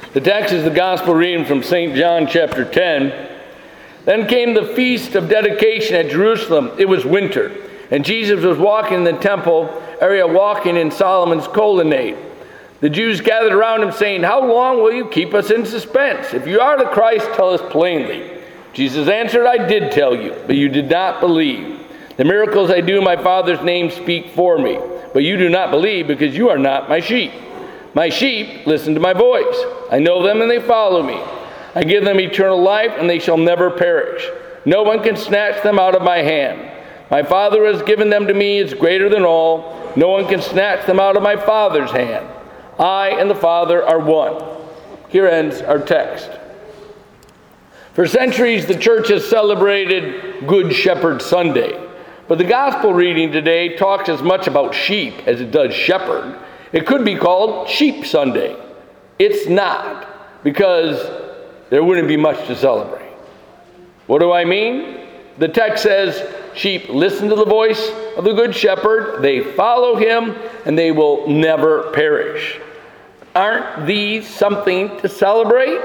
The text is the gospel reading from St. John chapter 10. Then came the feast of dedication at Jerusalem. It was winter, and Jesus was walking in the temple area, walking in Solomon's colonnade. The Jews gathered around him, saying, "How long will you keep us in suspense? If you are the Christ, tell us plainly." Jesus answered, "I did tell you, but you did not believe. The miracles I do in my Father's name speak for me, but you do not believe because you are not my sheep. My sheep listen to my voice. I know them and they follow me. I give them eternal life and they shall never perish. No one can snatch them out of my hand. My Father has given them to me is greater than all. No one can snatch them out of my Father's hand. I and the Father are one." Here ends our text. For centuries, the church has celebrated Good Shepherd Sunday. But the gospel reading today talks as much about sheep as it does shepherd. It could be called Sheep Sunday. It's not, because there wouldn't be much to celebrate. What do I mean? The text says, sheep listen to the voice of the Good Shepherd, they follow him, and they will never perish. Aren't these something to celebrate?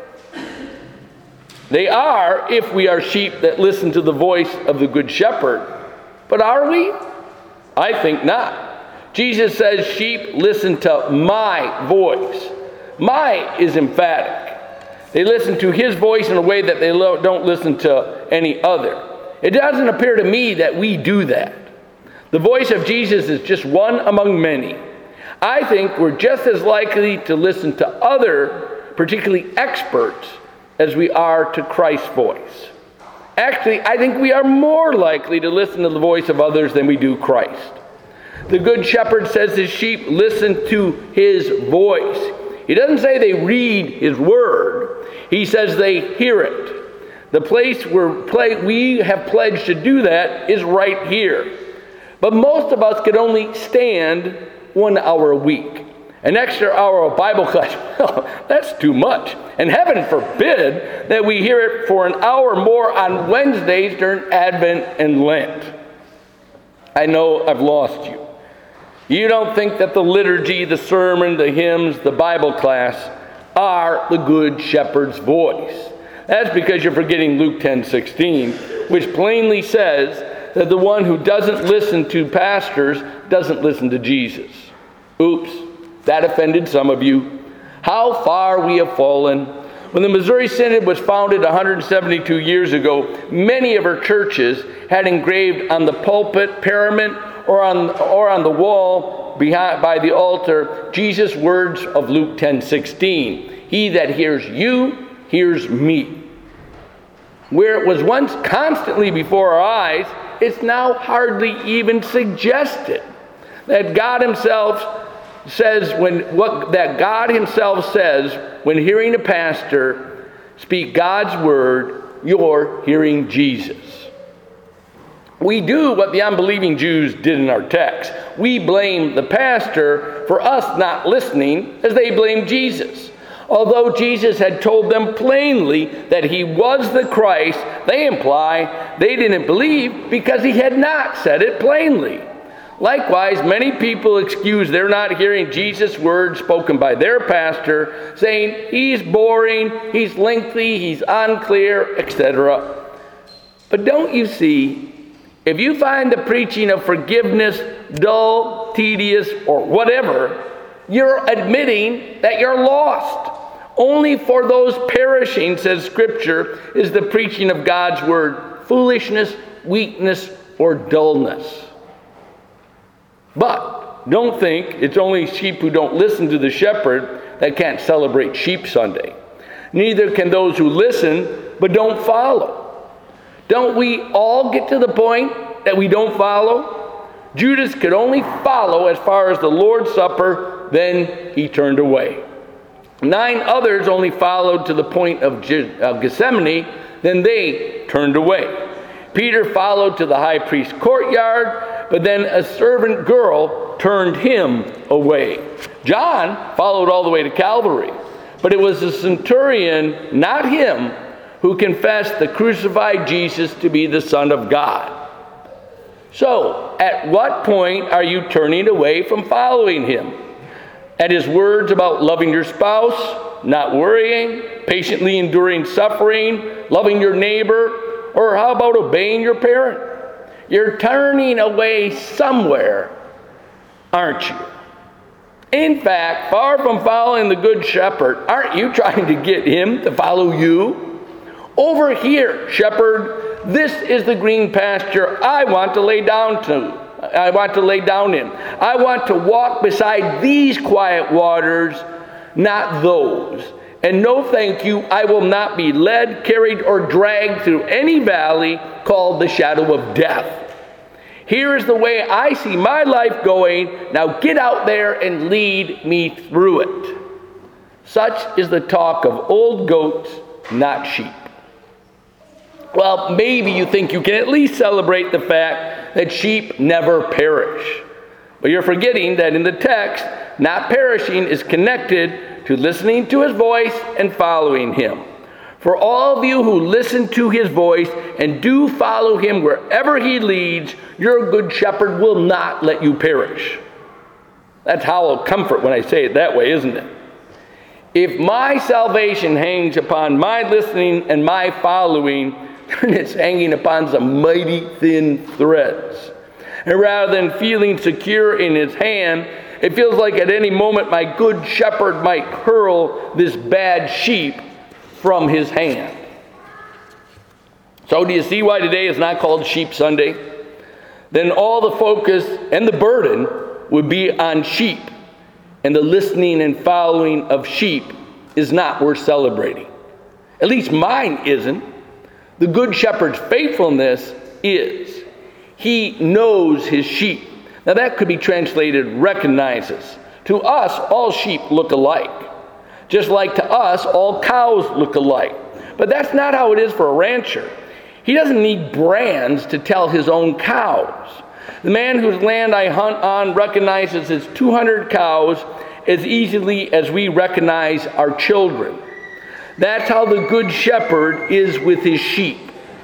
They are, if we are sheep that listen to the voice of the Good Shepherd. But are we? I think not. Jesus says sheep listen to my voice. My is emphatic. They listen to his voice in a way that they don't listen to any other. It doesn't appear to me that we do that. The voice of Jesus is just one among many. I think we're just as likely to listen to other, particularly experts, as we are to Christ's voice. Actually, I think we are more likely to listen to the voice of others than we do Christ. The Good Shepherd says his sheep listen to his voice. He doesn't say they read his word. He says they hear it. The place where we have pledged to do that is right here. But most of us could only stand 1 hour a week. An extra hour of Bible class, well, that's too much. And heaven forbid that we hear it for an hour more on Wednesdays during Advent and Lent. I know I've lost you. You don't think that the liturgy, the sermon, the hymns, the Bible class are the Good Shepherd's voice. That's because you're forgetting Luke 10:16, which plainly says that the one who doesn't listen to pastors doesn't listen to Jesus. Oops, that offended some of you. How far we have fallen. When the Missouri Synod was founded 172 years ago, many of our churches had engraved on the pulpit, parament, or on the wall by the altar, Jesus' words of Luke 10:16. He that hears you, hears me. Where it was once constantly before our eyes, it's now hardly even suggested. That God himself says when hearing a pastor speak God's word, you're hearing Jesus. We do what the unbelieving Jews did in our text. We blame the pastor for us not listening as they blamed Jesus. Although Jesus had told them plainly that he was the Christ, they imply they didn't believe because he had not said it plainly. Likewise, many people excuse their not hearing Jesus' words spoken by their pastor, saying he's boring, he's lengthy, he's unclear, etc. But don't you see, if you find the preaching of forgiveness dull, tedious, or whatever, you're admitting that you're lost. Only for those perishing, says Scripture, is the preaching of God's word foolishness, weakness, or dullness. But don't think it's only sheep who don't listen to the shepherd that can't celebrate Sheep Sunday. Neither can those who listen but don't follow. Don't we all get to the point that we don't follow? Judas could only follow as far as the Lord's Supper, then he turned away. 9 others only followed to the point of Gethsemane, then they turned away. Peter followed to the high priest's courtyard, but then a servant girl turned him away. John followed all the way to Calvary, but it was the centurion, not him, who confessed the crucified Jesus to be the Son of God. So, at what point are you turning away from following him? At his words about loving your spouse, not worrying, patiently enduring suffering, loving your neighbor, or how about obeying your parent? You're turning away somewhere, aren't you? In fact, far from following the Good Shepherd, aren't you trying to get him to follow you? Over here, shepherd, this is the green pasture I want to lay down in. I want to walk beside these quiet waters, not those. And no thank you, I will not be led, carried, or dragged through any valley called the shadow of death. Here is the way I see my life going. Now get out there and lead me through it. Such is the talk of old goats, not sheep. Well, maybe you think you can at least celebrate the fact that sheep never perish. But you're forgetting that in the text, not perishing is connected to listening to his voice and following him. For all of you who listen to his voice and do follow him wherever he leads, your good shepherd will not let you perish. That's hollow comfort when I say it that way, isn't it? If my salvation hangs upon my listening and my following, then it's hanging upon some mighty thin threads. And rather than feeling secure in his hand, it feels like at any moment my good shepherd might hurl this bad sheep from his hand. So do you see why today is not called Sheep Sunday? Then all the focus and the burden would be on sheep, and the listening and following of sheep is not worth celebrating. At least mine isn't. The good shepherd's faithfulness is. He knows his sheep. Now that could be translated recognizes. To us, all sheep look alike. Just like to us, all cows look alike. But that's not how it is for a rancher. He doesn't need brands to tell his own cows. The man whose land I hunt on recognizes his 200 cows as easily as we recognize our children. That's how the good shepherd is with his sheep.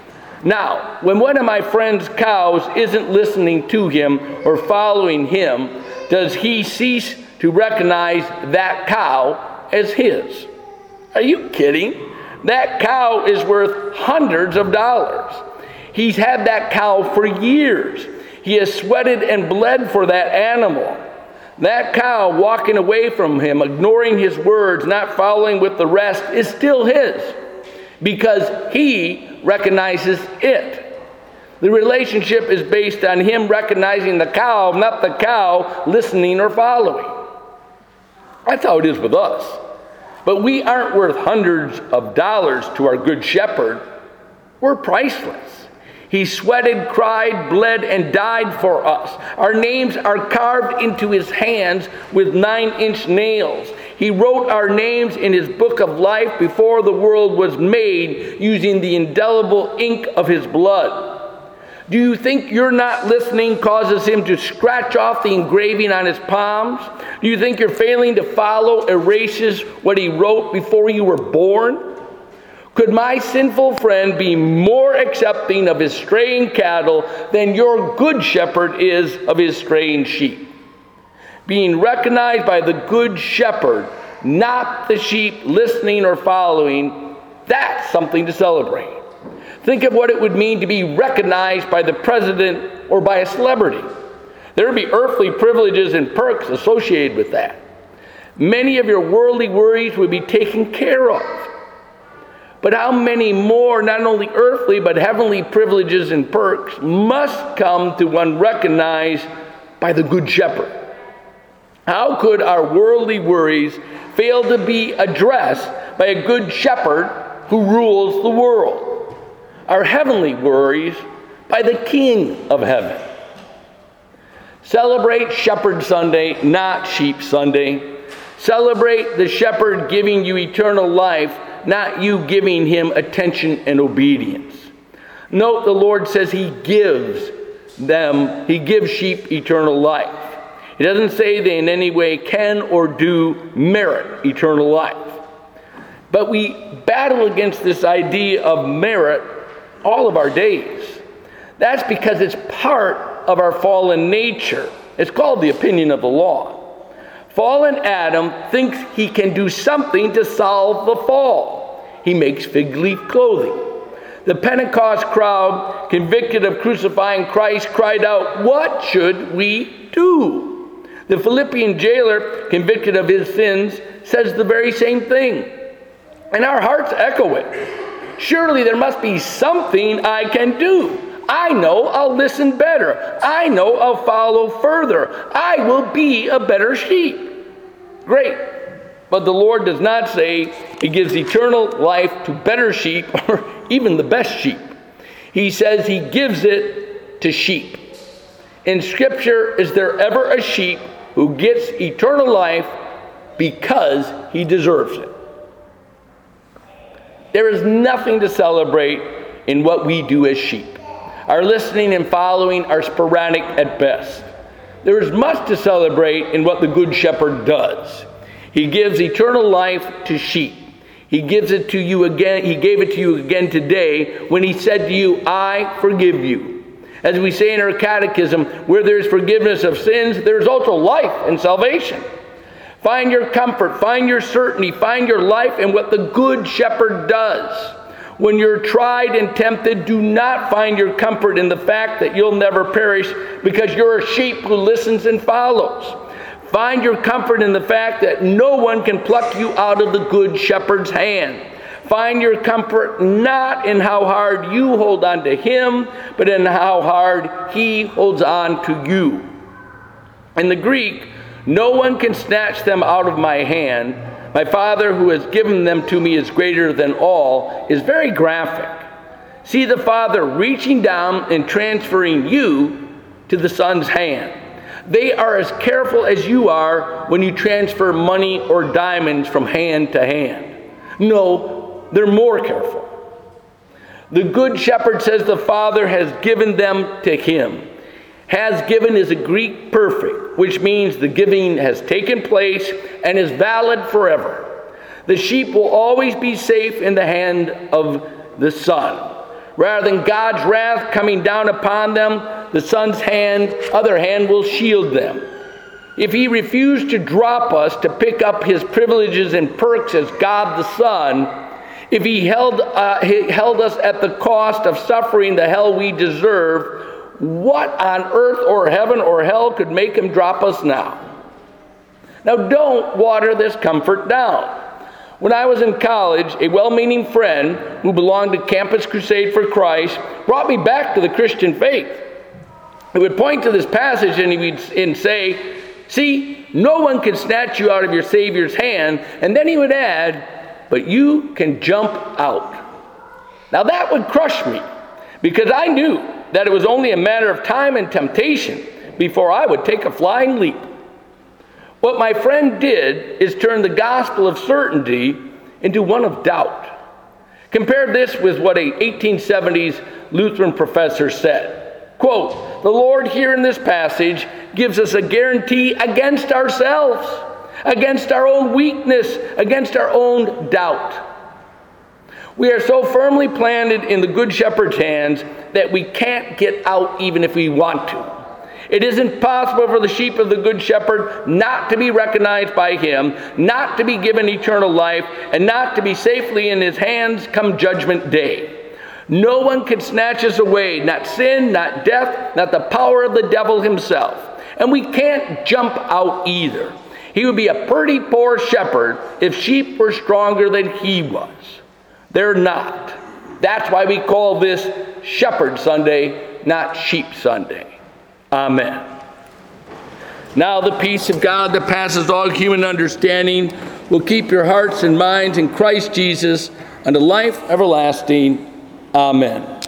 Now, when one of my friend's cows isn't listening to him or following him, does he cease to recognize that cow as his? Are you kidding? That cow is worth hundreds of dollars. He's had that cow for years. He has sweated and bled for that animal. That cow walking away from him, ignoring his words, not following with the rest, is still his because he recognizes it. The relationship is based on him recognizing the cow, not the cow listening or following. That's how it is with us. But we aren't worth hundreds of dollars to our good shepherd. We're priceless. He sweated, cried, bled, and died for us. Our names are carved into his hands with 9-inch nails. He wrote our names in his book of life before the world was made using the indelible ink of his blood. Do you think your not listening causes him to scratch off the engraving on his palms? Do you think your failing to follow erases what he wrote before you were born? Could my sinful friend be more accepting of his straying cattle than your good shepherd is of his straying sheep? Being recognized by the good shepherd, not the sheep listening or following, that's something to celebrate. Think of what it would mean to be recognized by the president or by a celebrity. There would be earthly privileges and perks associated with that. Many of your worldly worries would be taken care of. But how many more, not only earthly, but heavenly privileges and perks must come to one recognized by the Good Shepherd? How could our worldly worries fail to be addressed by a Good Shepherd who rules the world? Our heavenly worries by the King of heaven. Celebrate Shepherd Sunday, not Sheep Sunday. Celebrate the Shepherd giving you eternal life, not you giving him attention and obedience. Note the Lord says he gives sheep eternal life. He doesn't say they in any way can or do merit eternal life. But we battle against this idea of merit all of our days. That's because it's part of our fallen nature. It's called the opinion of the law. Fallen Adam thinks he can do something to solve the fall. He makes fig leaf clothing. The Pentecost crowd, convicted of crucifying Christ, cried out, "What should we do?" The Philippian jailer, convicted of his sins, says the very same thing. And our hearts echo it. Surely there must be something I can do. I know I'll listen better. I know I'll follow further. I will be a better sheep. Great. But the Lord does not say he gives eternal life to better sheep or even the best sheep. He says he gives it to sheep. In Scripture, is there ever a sheep who gets eternal life because he deserves it? There is nothing to celebrate in what we do as sheep. Our listening and following are sporadic at best. There is much to celebrate in what the Good Shepherd does. He gives eternal life to sheep. He gives it to you again. He gave it to you again today when he said to you, "I forgive you." As we say in our catechism, where there is forgiveness of sins, there is also life and salvation. Find your comfort, find your certainty, find your life in what the Good Shepherd does. When you're tried and tempted, do not find your comfort in the fact that you'll never perish because you're a sheep who listens and follows. Find your comfort in the fact that no one can pluck you out of the Good Shepherd's hand. Find your comfort not in how hard you hold on to him, but in how hard he holds on to you. In the Greek, no one can snatch them out of my hand. My Father who has given them to me is greater than all, is very graphic. See the Father reaching down and transferring you to the Son's hand. They are as careful as you are when you transfer money or diamonds from hand to hand. No, they're more careful. The Good Shepherd says the Father has given them to him. Has given is a Greek perfect, which means the giving has taken place and is valid forever. The sheep will always be safe in the hand of the Son. Rather than God's wrath coming down upon them, the Son's other hand will shield them. If he refused to drop us to pick up his privileges and perks as God the Son, if he held us at the cost of suffering the hell we deserve, what on earth or heaven or hell could make him drop us now? Now don't water this comfort down. When I was in college, a well-meaning friend who belonged to Campus Crusade for Christ brought me back to the Christian faith. He would point to this passage and he would say, "See, no one can snatch you out of your Savior's hand." And then he would add, "But you can jump out." Now that would crush me because I knew that it was only a matter of time and temptation before I would take a flying leap. What my friend did is turn the gospel of certainty into one of doubt. Compare this with what a 1870s Lutheran professor said. Quote, "The Lord here in this passage gives us a guarantee against ourselves, against our own weakness, against our own doubt. We are so firmly planted in the Good Shepherd's hands that we can't get out even if we want to. It isn't possible for the sheep of the Good Shepherd not to be recognized by him, not to be given eternal life, and not to be safely in his hands come judgment day. No one can snatch us away, not sin, not death, not the power of the devil himself. And we can't jump out either. He would be a pretty poor shepherd if sheep were stronger than he was. They're not. That's why we call this Shepherd Sunday, not Sheep Sunday. Amen. Now the peace of God that passes all human understanding will keep your hearts and minds in Christ Jesus unto life everlasting. Amen.